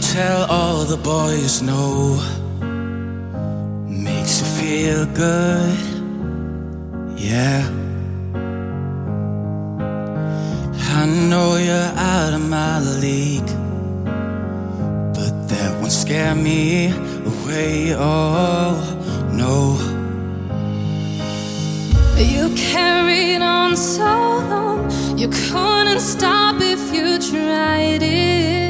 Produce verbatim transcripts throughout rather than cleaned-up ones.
tell all the boys no. Makes you feel good, yeah. I know you're out of my league, but that won't scare me away, oh no. You carried on so long, you couldn't stop if you tried it.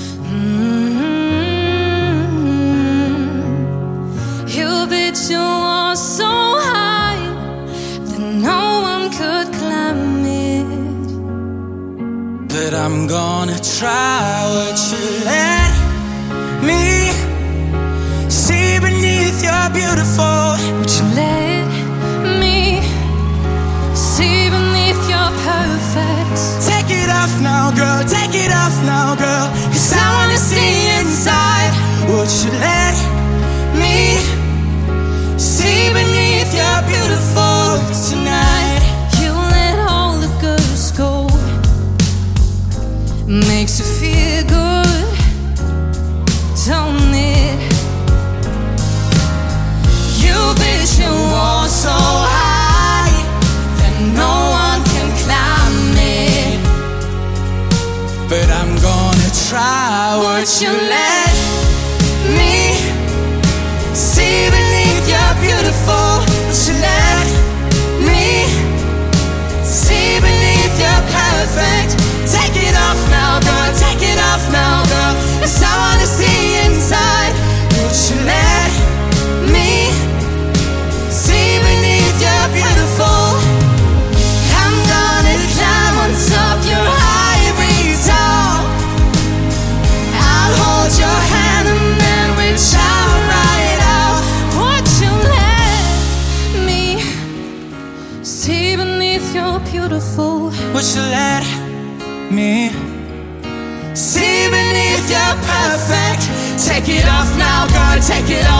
Mm-hmm. You built your wall so high that no one could climb it. But I'm gonna try. Would you let me see beneath your beautiful? Would you let me see beneath your perfect? Take it off now, girl, take it off now, girl, 'cause I wanna see inside. Would you let me see beneath your beautiful tonight? You let all the girls go, makes you feel good, don't it? You built your wall so high that no one can climb it. But I'm gonna try. Would you let me see beneath your beautiful? Would you let me See beneath your perfect? take it off now, girl, take it off now, girl, 'cause I wanna see inside. Would you let me see beneath your beautiful? I'm gonna climb on top your ivory tower. I'll hold your hand and then we'll shout right out. Would you let me see beneath your beautiful? Would you let me see beneath your perfect? Take it off now, girl, take it